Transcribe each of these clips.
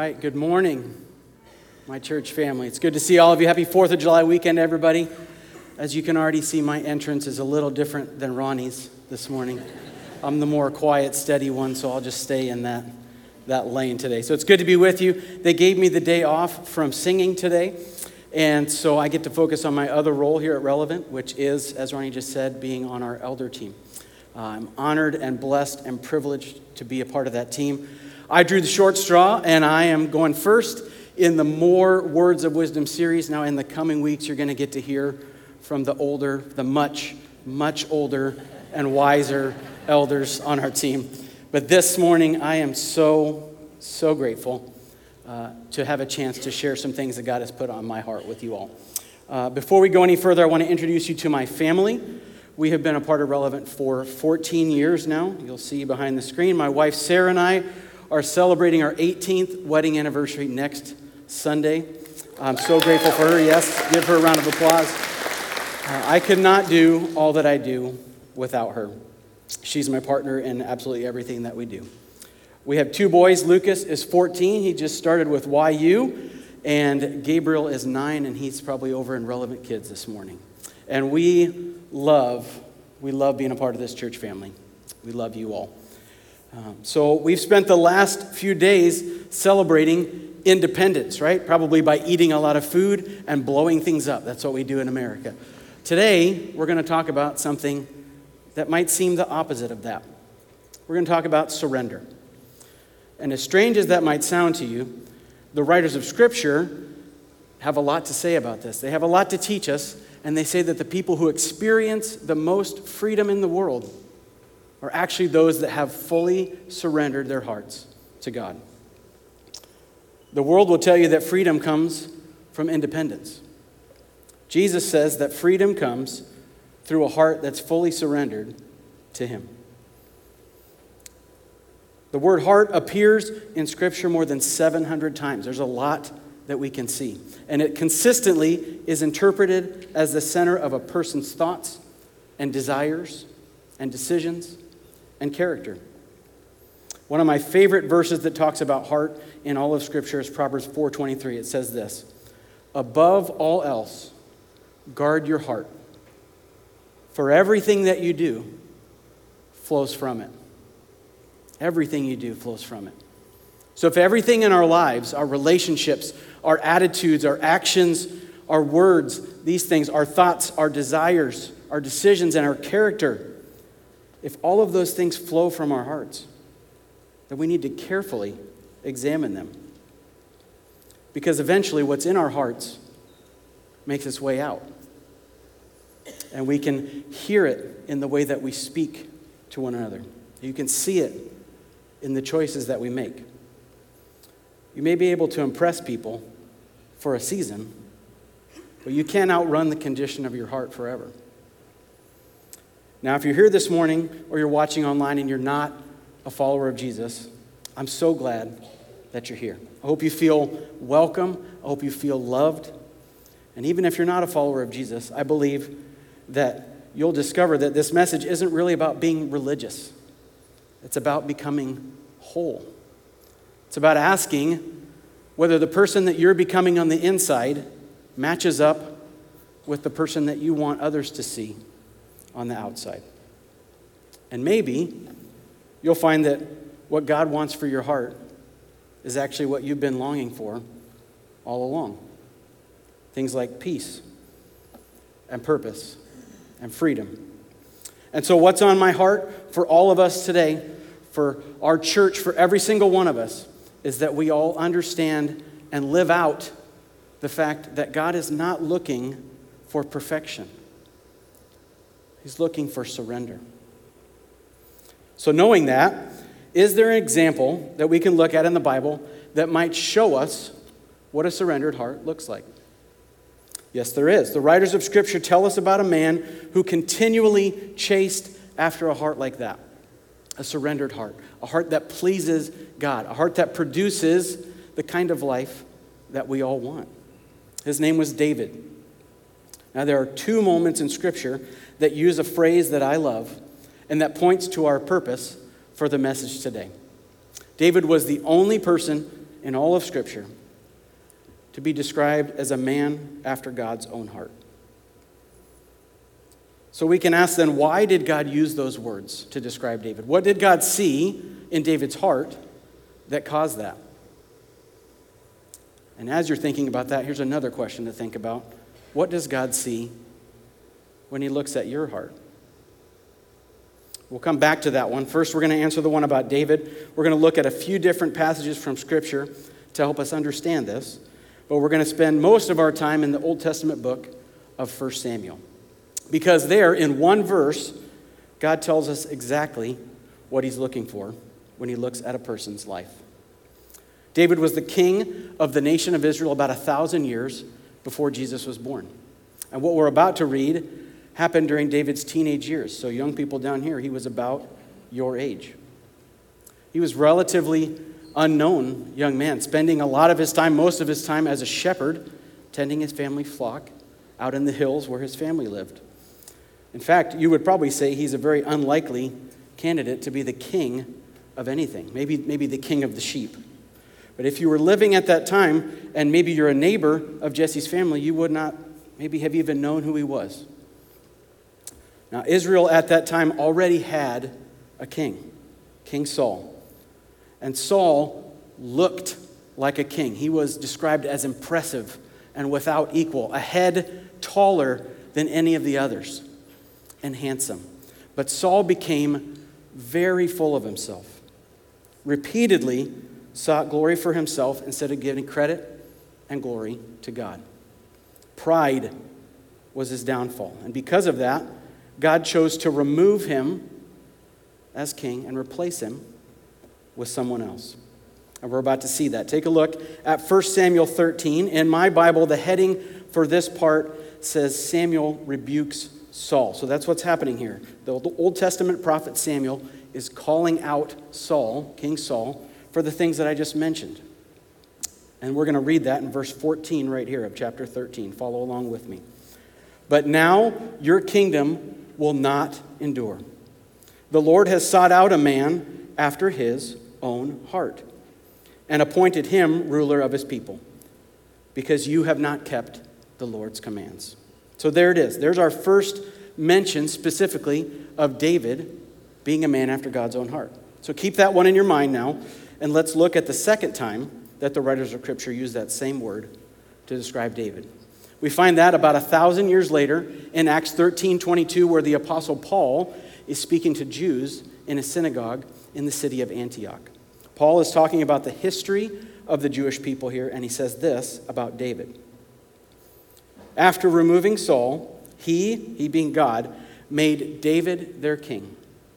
right, good morning, my church family. It's good to see all of you. Happy 4th of July weekend, everybody. As you can already see, my entrance is a little different than Ronnie's this morning. I'm the more quiet, steady one, so I'll just stay in that lane today. So it's good to be with you. They gave me the day off from singing today, and so I get to focus on my other role here at Relevant, which is, as Ronnie just said, being on our elder team. I'm honored and blessed and privileged to be a part of that team. I drew the short straw, and I am going first in the More Words of Wisdom series. Now, in the coming weeks, you're going to get to hear from the much, much older and wiser elders on our team. But this morning, I am so grateful to have a chance to share some things that God has put on my heart with you all. Before we go any further, I want to introduce you to my family. We have been a part of Relevant for 14 years now. You'll see behind the screen. My wife, Sarah, and I are celebrating our 18th wedding anniversary next Sunday. I'm so grateful for her. Yes, give her a round of applause. I could not do all that I do without her. She's my partner in absolutely everything that we do. We have two boys. Lucas is 14. He just started with YU. And Gabriel is 9, and he's probably over in Relevant Kids this morning. And we love being a part of this church family. We love you all. So we've spent the last few days celebrating independence, right? Probably by eating a lot of food and blowing things up. That's what we do in America. Today, we're going to talk about something that might seem the opposite of that. We're going to talk about surrender. And as strange as that might sound to you, the writers of Scripture have a lot to say about this. They have a lot to teach us, and they say that the people who experience the most freedom in the world are actually those that have fully surrendered their hearts to God. The world will tell you that freedom comes from independence. Jesus says that freedom comes through a heart that's fully surrendered to Him. The word heart appears in Scripture more than 700 times. There's a lot that we can see. And it consistently is interpreted as the center of a person's thoughts and desires and decisions and character. One of my favorite verses that talks about heart in all of Scripture is Proverbs 4:23. It says this: "Above all else, guard your heart, for everything that you do flows from it." Everything you do flows from it. So if everything in our lives, our relationships, our attitudes, our actions, our words, these things, our thoughts, our desires, our decisions, and our character, if all of those things flow from our hearts, then we need to carefully examine them. Because eventually what's in our hearts makes its way out. And we can hear it in the way that we speak to one another. You can see it in the choices that we make. You may be able to impress people for a season, but you can't outrun the condition of your heart forever. Now, if you're here this morning or you're watching online and you're not a follower of Jesus, I'm so glad that you're here. I hope you feel welcome. I hope you feel loved. And even if you're not a follower of Jesus, I believe that you'll discover that this message isn't really about being religious. It's about becoming whole. It's about asking whether the person that you're becoming on the inside matches up with the person that you want others to see on the outside. And maybe you'll find that what God wants for your heart is actually what you've been longing for all along. Things like peace and purpose and freedom. And so what's on my heart for all of us today, for our church, for every single one of us, is that we all understand and live out the fact that God is not looking for perfection. He's looking for surrender. So knowing that, is there an example that we can look at in the Bible that might show us what a surrendered heart looks like? Yes, there is. The writers of Scripture tell us about a man who continually chased after a heart like that. A surrendered heart. A heart that pleases God. A heart that produces the kind of life that we all want. His name was David. Now, there are two moments in Scripture that use a phrase that I love and that points to our purpose for the message today. David was the only person in all of Scripture to be described as a man after God's own heart. So we can ask then, why did God use those words to describe David? What did God see in David's heart that caused that? And as you're thinking about that, here's another question to think about. What does God see when he looks at your heart? We'll come back to that one. First, we're going to answer the one about David. We're going to look at a few different passages from Scripture to help us understand this. But we're going to spend most of our time in the Old Testament book of 1 Samuel. Because there, in one verse, God tells us exactly what he's looking for when he looks at a person's life. David was the king of the nation of Israel about 1,000 years before Jesus was born. And what we're about to read happened during David's teenage years. So young people down here, he was about your age. He was relatively unknown young man, spending a lot of his time, most of his time as a shepherd, tending his family flock out in the hills where his family lived. In fact, you would probably say he's a very unlikely candidate to be the king of anything, maybe the king of the sheep. But if you were living at that time, and maybe you're a neighbor of Jesse's family, you would not maybe have even known who he was. Now, Israel at that time already had a king, King Saul. And Saul looked like a king. He was described as impressive and without equal, a head taller than any of the others, and handsome. But Saul became very full of himself, repeatedly sought glory for himself instead of giving credit and glory to God. Pride was his downfall. And because of that, God chose to remove him as king and replace him with someone else. And we're about to see that. Take a look at 1 Samuel 13. In my Bible, the heading for this part says Samuel rebukes Saul. So that's what's happening here. The Old Testament prophet Samuel is calling out Saul, King Saul, for the things that I just mentioned. And we're going to read that in verse 14 right here of chapter 13. Follow along with me. But now your kingdom will not endure. The Lord has sought out a man after his own heart and appointed him ruler of his people, because you have not kept the Lord's commands. So there it is. There's our first mention specifically of David being a man after God's own heart. So keep that one in your mind now, and let's look at the second time that the writers of Scripture use that same word to describe David. We find that about 1,000 years later in Acts 13:22, where the Apostle Paul is speaking to Jews in a synagogue in the city of Antioch. Paul is talking about the history of the Jewish people here, and he says this about David. After removing Saul, he being God, made David their king.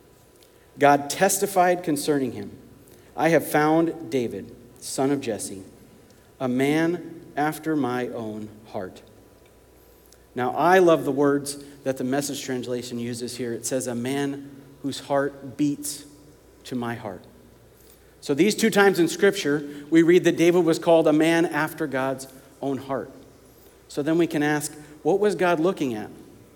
God testified concerning him, I have found David, son of Jesse, a man after my own heart. Now, I love the words that the Message translation uses here. It says, a man whose heart beats to my heart. So these two times in Scripture, we read that David was called a man after God's own heart. So then we can ask, what was God looking at?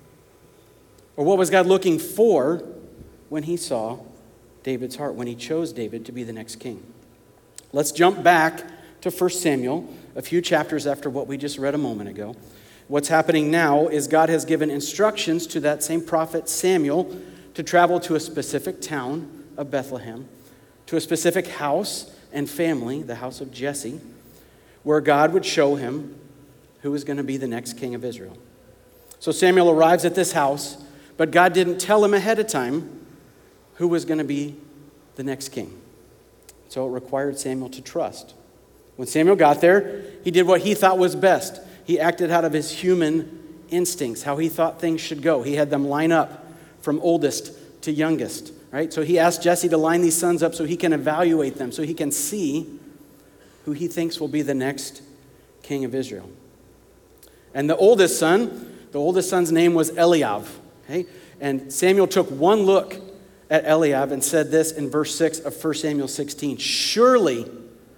Or what was God looking for when he saw David's heart, when he chose David to be the next king? Let's jump back to 1 Samuel, a few chapters after what we just read a moment ago. What's happening now is God has given instructions to that same prophet Samuel to travel to a specific town of Bethlehem, to a specific house and family, the house of Jesse, where God would show him who was going to be the next king of Israel. So Samuel arrives at this house, but God didn't tell him ahead of time who was going to be the next king. So it required Samuel to trust. When Samuel got there, he did what he thought was best. He acted out of his human instincts, how he thought things should go. He had them line up from oldest to youngest, right? So he asked Jesse to line these sons up so he can evaluate them, so he can see who he thinks will be the next king of Israel. And the oldest son's name was Eliab, okay? And Samuel took one look at Eliab and said this in verse 6 of 1 Samuel 16, Surely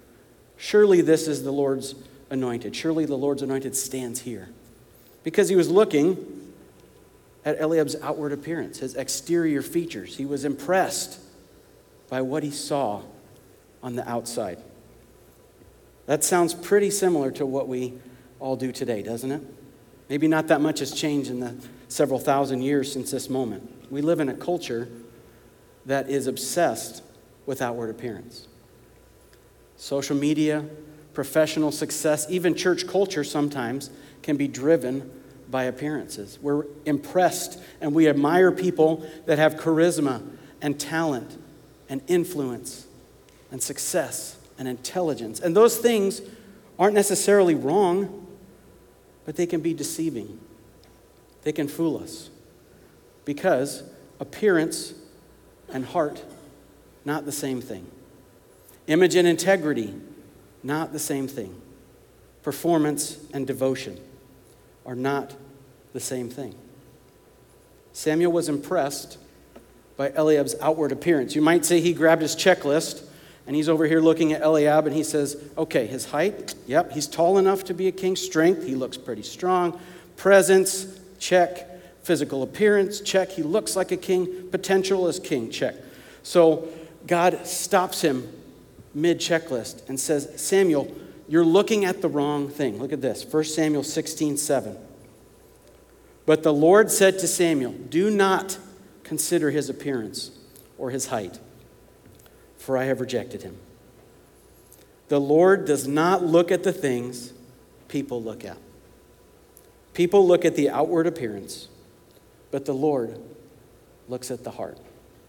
this is the Lord's anointed. Surely the Lord's anointed stands here. Because he was looking at Eliab's outward appearance, his exterior features. He was impressed by what he saw on the outside. That sounds pretty similar to what we all do today, doesn't it? Maybe not that much has changed in the several thousand years since this moment. We live in a culture that is obsessed with outward appearance. Social media, professional success, even church culture sometimes can be driven by appearances. We're impressed and we admire people that have charisma and talent and influence and success and intelligence. And those things aren't necessarily wrong, but they can be deceiving. They can fool us because appearance and heart, not the same thing. Image and integrity, not the same thing. Performance and devotion are not the same thing. Samuel was impressed by Eliab's outward appearance. You might say he grabbed his checklist and he's over here looking at Eliab and he says, okay, his height, yep, he's tall enough to be a king. Strength, he looks pretty strong. Presence, check. Physical appearance, check. He looks like a king. Potential as king, check. So God stops him mid-checklist and says, Samuel, you're looking at the wrong thing. Look at this, 1 Samuel 16:7. But the Lord said to Samuel, do not consider his appearance or his height, for I have rejected him. The Lord does not look at the things people look at. People look at the outward appearance, but the Lord looks at the heart.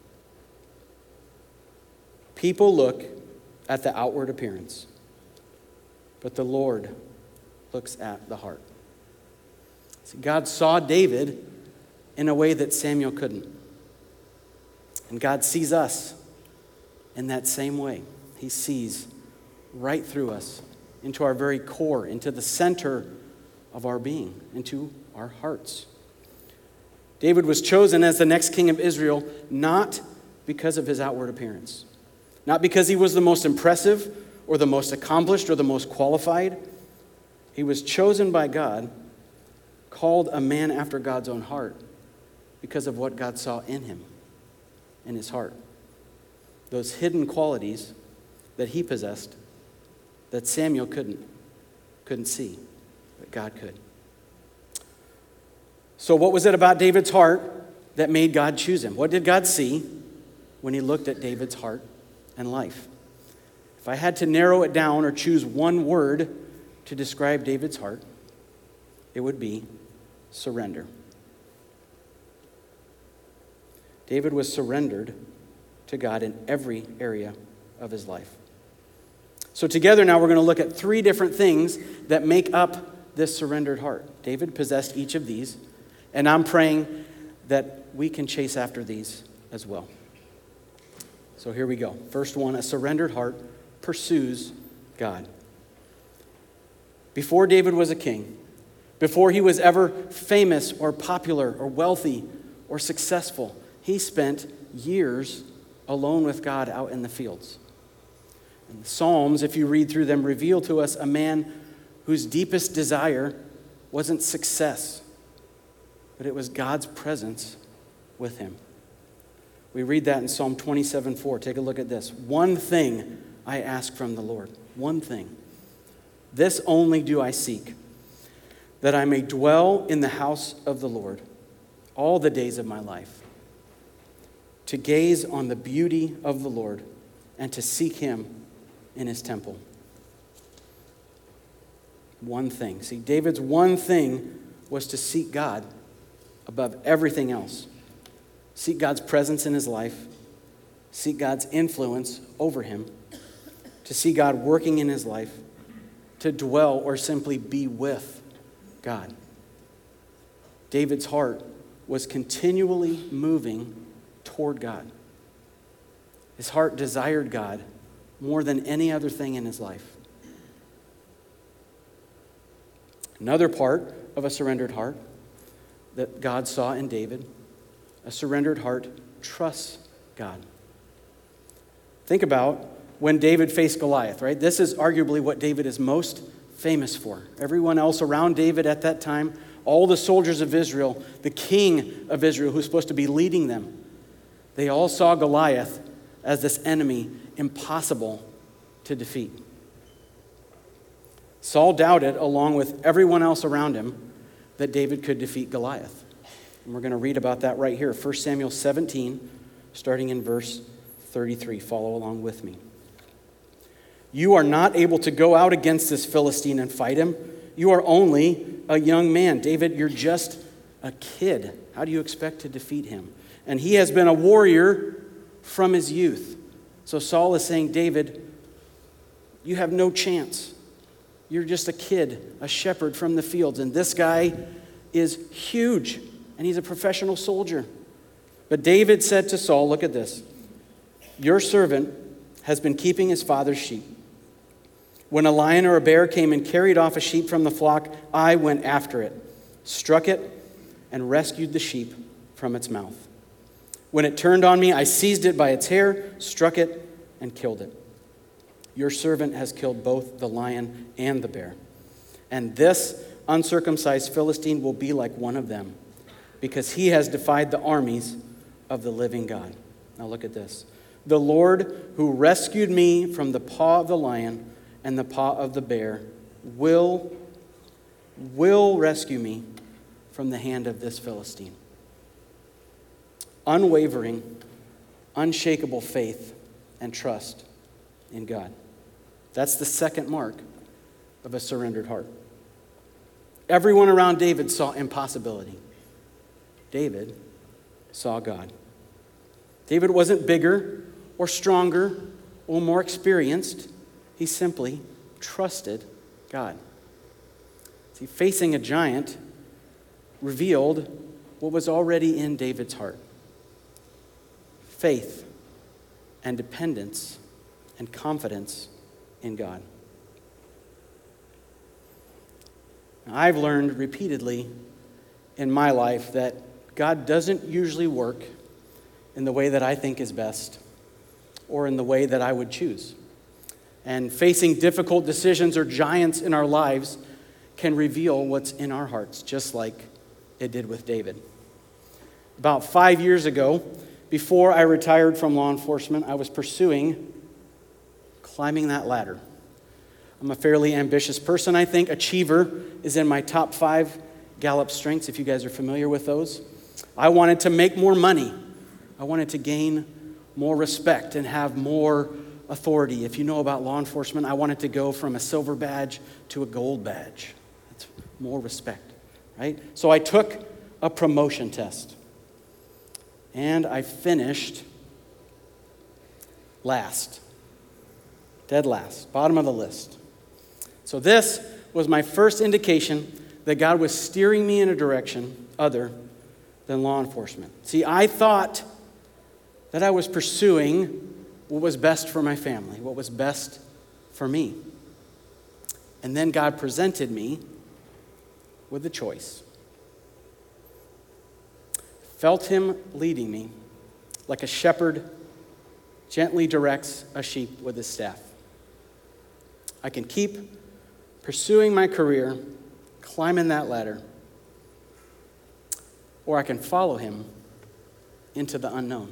People look at the outward appearance, but the Lord looks at the heart. See, God saw David in a way that Samuel couldn't. And God sees us in that same way. He sees right through us, into our very core, into the center of our being, into our hearts. David was chosen as the next king of Israel not because of his outward appearance, not because he was the most impressive or the most accomplished or the most qualified. He was chosen by God, called a man after God's own heart because of what God saw in him, in his heart. Those hidden qualities that he possessed that Samuel couldn't see, but God could. So what was it about David's heart that made God choose him? What did God see when he looked at David's heart and life? If I had to narrow it down or choose one word to describe David's heart, it would be surrender. David was surrendered to God in every area of his life. So together now we're going to look at three different things that make up this surrendered heart. David possessed each of these, and I'm praying that we can chase after these as well. So here we go. First one, a surrendered heart pursues God. Before David was a king, before he was ever famous or popular or wealthy or successful, he spent years alone with God out in the fields. And the Psalms, if you read through them, reveal to us a man whose deepest desire wasn't success, but it was God's presence with him. We read that in Psalm 27:4. Take a look at this. One thing I ask from the Lord. One thing. This only do I seek, that I may dwell in the house of the Lord all the days of my life, to gaze on the beauty of the Lord and to seek him in his temple. One thing. See, David's one thing was to seek God above everything else. Seek God's presence in his life. Seek God's influence over him. To see God working in his life. To dwell or simply be with God. David's heart was continually moving toward God. His heart desired God more than any other thing in his life. Another part of a surrendered heart that God saw in David, a surrendered heart trusts God. Think about when David faced Goliath, right? This is arguably what David is most famous for. Everyone else around David at that time, all the soldiers of Israel, the king of Israel who's supposed to be leading them, they all saw Goliath as this enemy impossible to defeat. Saul doubted, along with everyone else around him, that David could defeat Goliath. And we're going to read about that right here, 1 Samuel 17, starting in verse 33. Follow along with me. You are not able to go out against this Philistine and fight him. You are only a young man. David, you're just a kid. How do you expect to defeat him? And he has been a warrior from his youth. So Saul is saying, David, you have no chance. You're just a kid, a shepherd from the fields. And this guy is huge, and he's a professional soldier. But David said to Saul, look at this. Your servant has been keeping his father's sheep. When a lion or a bear came and carried off a sheep from the flock, I went after it, struck it, and rescued the sheep from its mouth. When it turned on me, I seized it by its hair, struck it, and killed it. Your servant has killed both the lion and the bear. And this uncircumcised Philistine will be like one of them, because he has defied the armies of the living God. Now look at this. The Lord who rescued me from the paw of the lion and the paw of the bear will rescue me from the hand of this Philistine. Unwavering, unshakable faith and trust in God. That's the second mark of a surrendered heart. Everyone around David saw impossibility. David saw God. David wasn't bigger or stronger or more experienced. He simply trusted God. See, facing a giant revealed what was already in David's heart. Faith and dependence and confidence in God. Now, I've learned repeatedly in my life that God doesn't usually work in the way that I think is best or in the way that I would choose. And facing difficult decisions or giants in our lives can reveal what's in our hearts, just like it did with David. About 5 years ago, before I retired from law enforcement, I was pursuing climbing that ladder. I'm a fairly ambitious person, I think. Achiever is in my top 5 Gallup strengths, if you guys are familiar with those. I wanted to make more money. I wanted to gain more respect and have more authority. If you know about law enforcement, I wanted to go from a silver badge to a gold badge. That's more respect, right? So I took a promotion test. And I finished last. Dead last. Bottom of the list. So this was my first indication that God was steering me in a direction other than law enforcement. See, I thought that I was pursuing what was best for my family, what was best for me. And then God presented me with a choice. Felt him leading me like a shepherd gently directs a sheep with his staff. I can keep pursuing my career, climbing that ladder, or I can follow him into the unknown,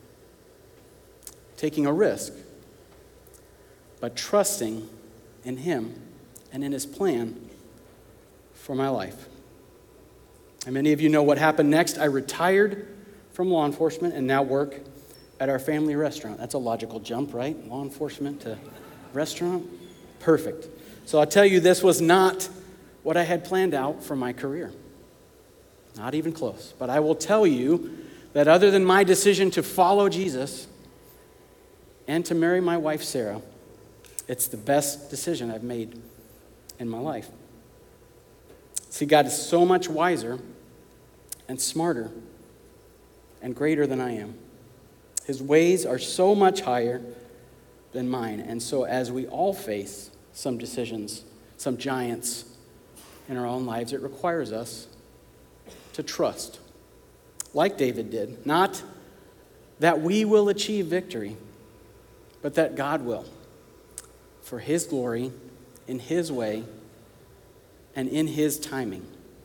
taking a risk, but trusting in him and in his plan for my life. And many of you know what happened next. I retired from law enforcement and now work at our family restaurant. That's a logical jump, right? Law enforcement to restaurant? Perfect. So I'll tell you, this was not what I had planned out for my career. Not even close. But I will tell you that other than my decision to follow Jesus and to marry my wife, Sarah, it's the best decision I've made in my life. See, God is so much wiser and smarter and greater than I am. His ways are so much higher than mine. And so as we all face some decisions, some giants in our own lives, it requires us to trust, like David did. Not that we will achieve victory, but that God will, for his glory, in his way, and in his timing.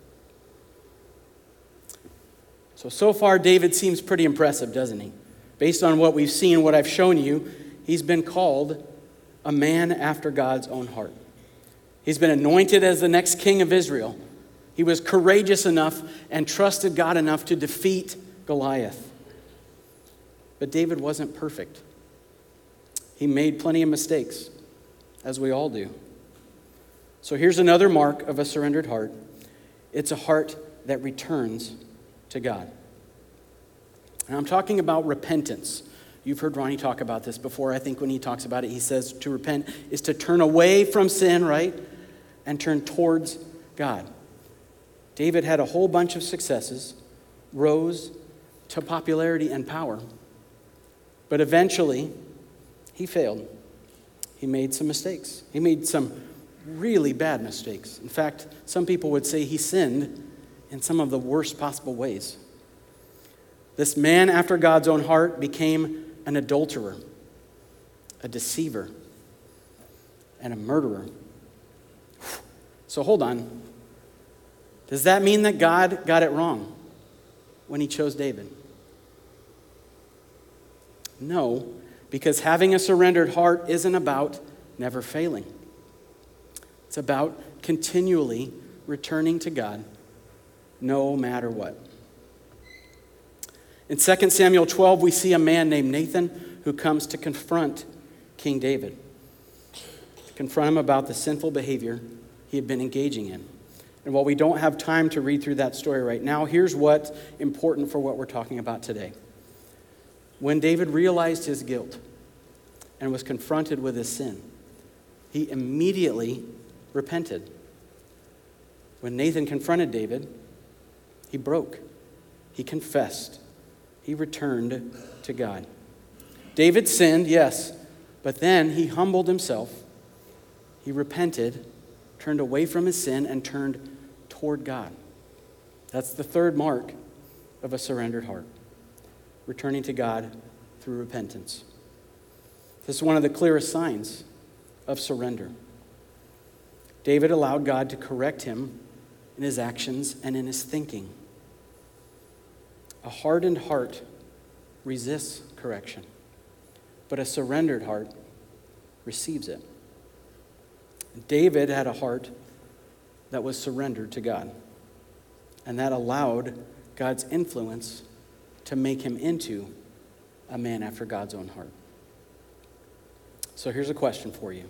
So far, David seems pretty impressive, doesn't he? Based on what we've seen, what I've shown you, he's been called a man after God's own heart. He's been anointed as the next king of Israel. He was courageous enough and trusted God enough to defeat Goliath. But David wasn't perfect. He made plenty of mistakes, as we all do. So here's another mark of a surrendered heart. It's a heart that returns to God. And I'm talking about repentance. You've heard Ronnie talk about this before. I think when he talks about it, he says to repent is to turn away from sin, right? And turn towards God. David had a whole bunch of successes, rose to popularity and power. But eventually, he failed. He made some mistakes. He made some really bad mistakes. In fact, some people would say he sinned in some of the worst possible ways. This man after God's own heart became an adulterer, a deceiver, and a murderer. So hold on. Does that mean that God got it wrong when he chose David? No, because having a surrendered heart isn't about never failing. It's about continually returning to God no matter what. In 2 Samuel 12, we see a man named Nathan who comes to confront King David, to confront him about the sinful behavior he had been engaging in. And while we don't have time to read through that story right now, here's what's important for what we're talking about today. When David realized his guilt and was confronted with his sin, he immediately repented. When Nathan confronted David, he broke. He confessed. He returned to God. David sinned, yes, but then he humbled himself. He repented, turned away from his sin, and turned toward God. That's the third mark of a surrendered heart, returning to God through repentance. This is one of the clearest signs of surrender. David allowed God to correct him in his actions and in his thinking. A hardened heart resists correction, but a surrendered heart receives it. David had a heart that was surrendered to God, and that allowed God's influence to make him into a man after God's own heart. So here's a question for you.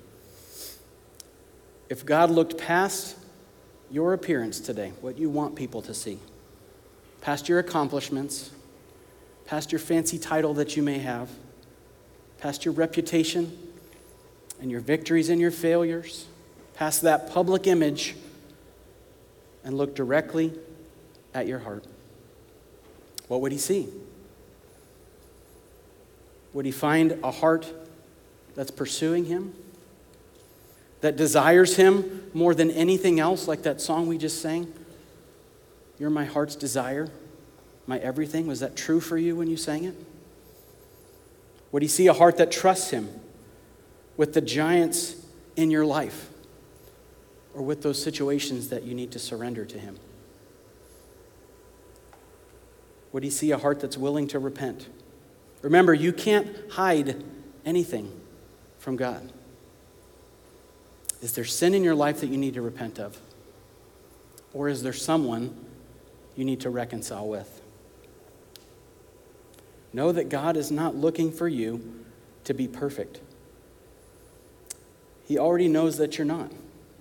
If God looked past your appearance today, what you want people to see, past your accomplishments, past your fancy title that you may have, past your reputation and your victories and your failures, past that public image, and look directly at your heart, what would he see? Would he find a heart that's pursuing him, that desires him more than anything else, like that song we just sang? You're my heart's desire, my everything. Was that true for you when you sang it? Would he see a heart that trusts him with the giants in your life, or with those situations that you need to surrender to him? Would he see a heart that's willing to repent? Remember, you can't hide anything from God. Is there sin in your life that you need to repent of? Or is there someone you need to reconcile with? Know that God is not looking for you to be perfect. He already knows that you're not.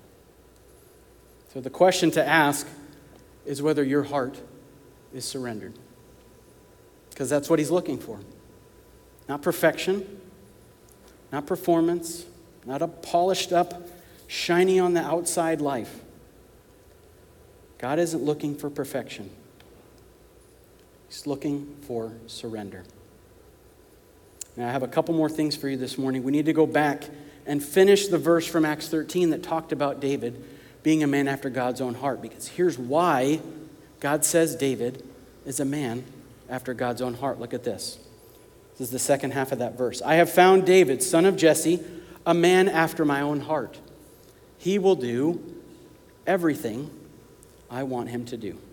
So the question to ask is whether your heart is surrendered. Because that's what he's looking for. Not perfection, not performance, not a polished up, shiny on the outside life. God isn't looking for perfection. He's looking for surrender. Now, I have a couple more things for you this morning. We need to go back and finish the verse from Acts 13 that talked about David being a man after God's own heart. Because here's why God says David is a man after God's own heart. Look at this. This is the second half of that verse. I have found David, son of Jesse, a man after my own heart. He will do everything I want him to do.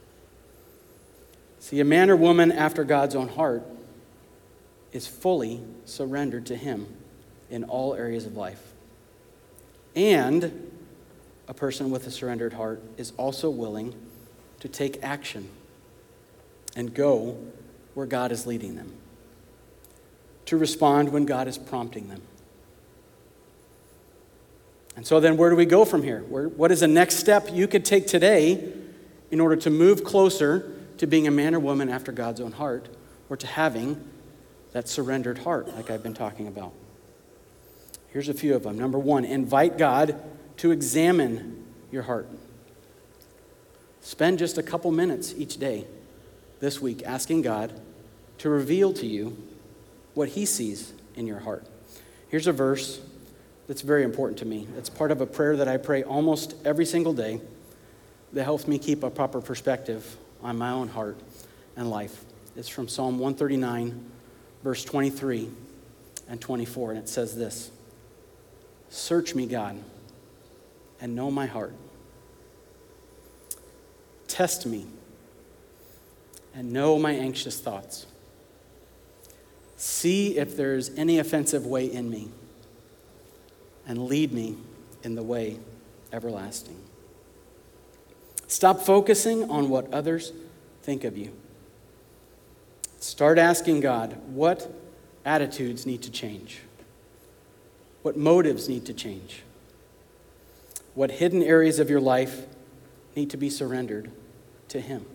See, a man or woman after God's own heart is fully surrendered to him in all areas of life. And a person with a surrendered heart is also willing to take action and go where God is leading them, to respond when God is prompting them. And so then where do we go from here? What is the next step you could take today in order to move closer to being a man or woman after God's own heart, or to having that surrendered heart like I've been talking about? Here's a few of them. Number one, invite God to examine your heart. Spend just a couple minutes each day this week asking God to reveal to you what he sees in your heart. Here's a verse that's very important to me. It's part of a prayer that I pray almost every single day that helps me keep a proper perspective on my own heart and life. It's from Psalm 139, verse 23 and 24, and it says this: "Search me, God, and know my heart. Test me and know my anxious thoughts. See if there is any offensive way in me, and lead me in the way everlasting." Stop focusing on what others think of you. Start asking God, what attitudes need to change? What motives need to change? What hidden areas of your life need to be surrendered to him?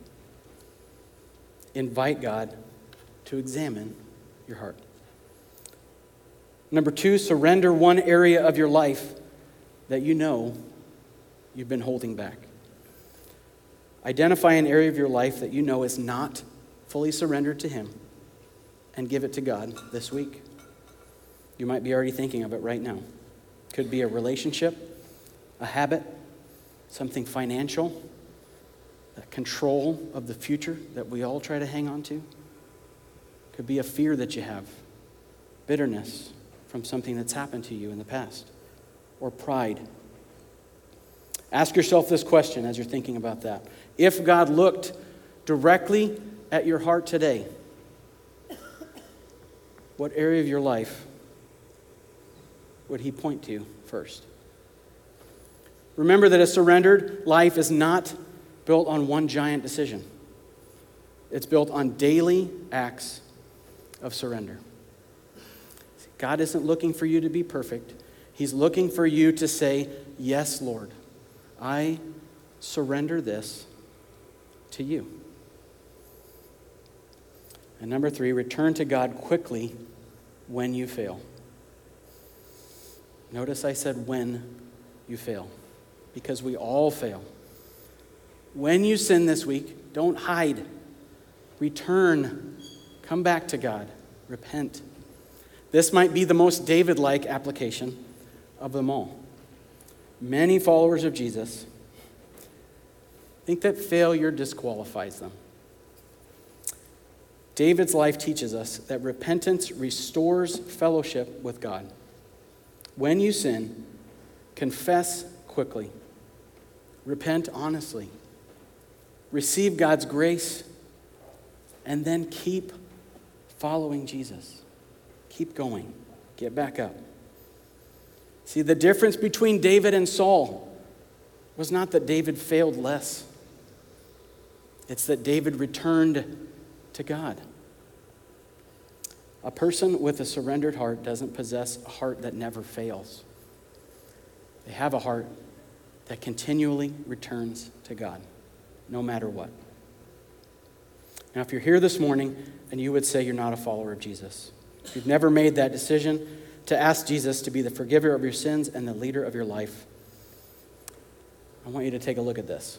Invite God to examine your heart. Number two, surrender one area of your life that you know you've been holding back. Identify an area of your life that you know is not fully surrendered to him and give it to God this week. You might be already thinking of it right now. Could be a relationship, a habit, something financial, a control of the future that we all try to hang on to. Could be a fear that you have, bitterness from something that's happened to you in the past, or pride. Ask yourself this question as you're thinking about that. If God looked directly at your heart today, what area of your life would he point to first? Remember that a surrendered life is not built on one giant decision. It's built on daily acts of surrender. God isn't looking for you to be perfect. He's looking for you to say, "Yes, Lord, I surrender this to you." And number three, return to God quickly when you fail. Notice I said when you fail, because we all fail. When you sin this week, don't hide. Return. Come back to God. Repent. This might be the most David-like application of them all. Many followers of Jesus think that failure disqualifies them. David's life teaches us that repentance restores fellowship with God. When you sin, confess quickly. Repent honestly. Receive God's grace, and then keep following Jesus. Keep going. Get back up. See, the difference between David and Saul was not that David failed less. It's that David returned to God. A person with a surrendered heart doesn't possess a heart that never fails. They have a heart that continually returns to God, no matter what. Now, if you're here this morning and you would say you're not a follower of Jesus, you've never made that decision to ask Jesus to be the forgiver of your sins and the leader of your life, I want you to take a look at this.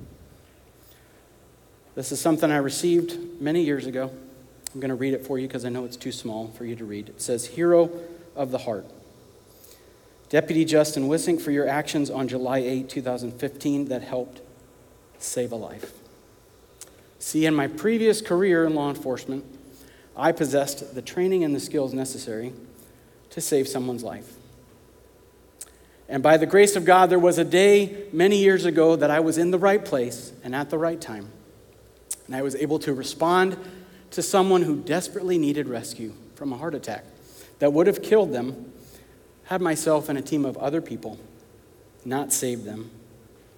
This is something I received many years ago. I'm going to read it for you because I know it's too small for you to read. It says, "Hero of the Heart. Deputy Justin Wissink, for your actions on July 8, 2015 that helped save a life. See, in my previous career in law enforcement, I possessed the training and the skills necessary to save someone's life. And by the grace of God, there was a day many years ago that I was in the right place and at the right time. And I was able to respond to someone who desperately needed rescue from a heart attack that would have killed them had myself and a team of other people not saved them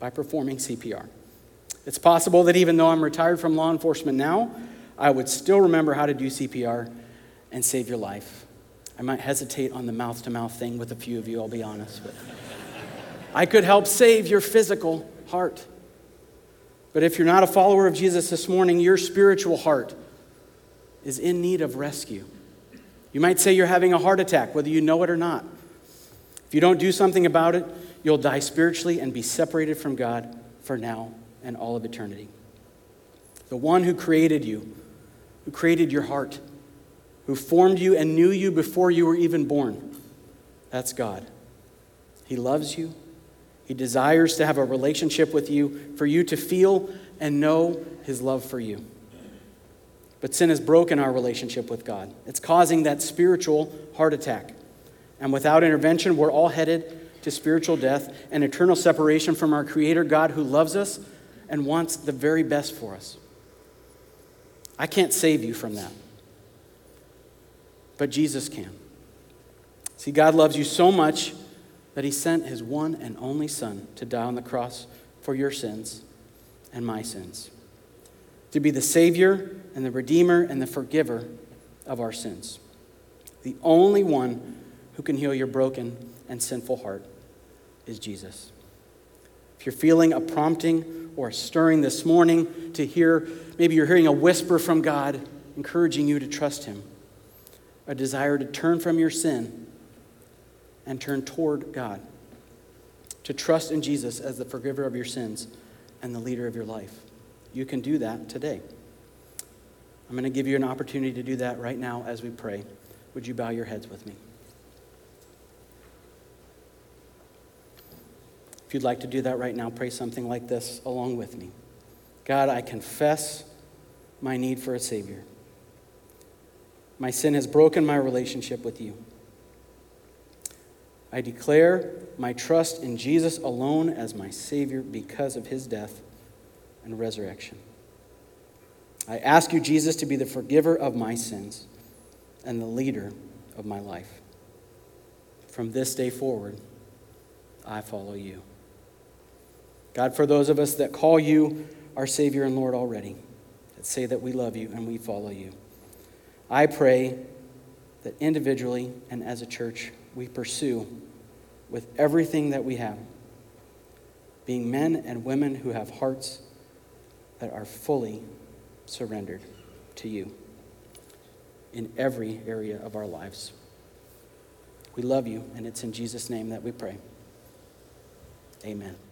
by performing CPR. It's possible that even though I'm retired from law enforcement now, I would still remember how to do CPR and save your life. I might hesitate on the mouth-to-mouth thing with a few of you, I'll be honest, but I could help save your physical heart. But if you're not a follower of Jesus this morning, your spiritual heart is in need of rescue. You might say you're having a heart attack, whether you know it or not. If you don't do something about it, you'll die spiritually and be separated from God for now and all of eternity. The one who created you, who created your heart, who formed you and knew you before you were even born, that's God. He loves you. He desires to have a relationship with you, for you to feel and know his love for you. But sin has broken our relationship with God. It's causing that spiritual heart attack. And without intervention, we're all headed to spiritual death and eternal separation from our Creator God, who loves us and wants the very best for us. I can't save you from that, but Jesus can. See, God loves you so much that he sent his one and only Son to die on the cross for your sins and my sins, to be the Savior and the Redeemer and the forgiver of our sins. The only one who can heal your broken and sinful heart is Jesus. If you're feeling a prompting or a stirring this morning to hear, maybe you're hearing a whisper from God encouraging you to trust him, a desire to turn from your sin and turn toward God, to trust in Jesus as the forgiver of your sins and the leader of your life, you can do that today. I'm going to give you an opportunity to do that right now as we pray. Would you bow your heads with me? If you'd like to do that right now, pray something like this along with me. God, I confess my need for a Savior. My sin has broken my relationship with you. I declare my trust in Jesus alone as my Savior because of his death and resurrection. I ask you, Jesus, to be the forgiver of my sins and the leader of my life. From this day forward, I follow you. God, for those of us that call you our Savior and Lord already, that say that we love you and we follow you, I pray that individually and as a church, we pursue with everything that we have, being men and women who have hearts that are fully surrendered to you in every area of our lives. We love you, and it's in Jesus' name that we pray. Amen.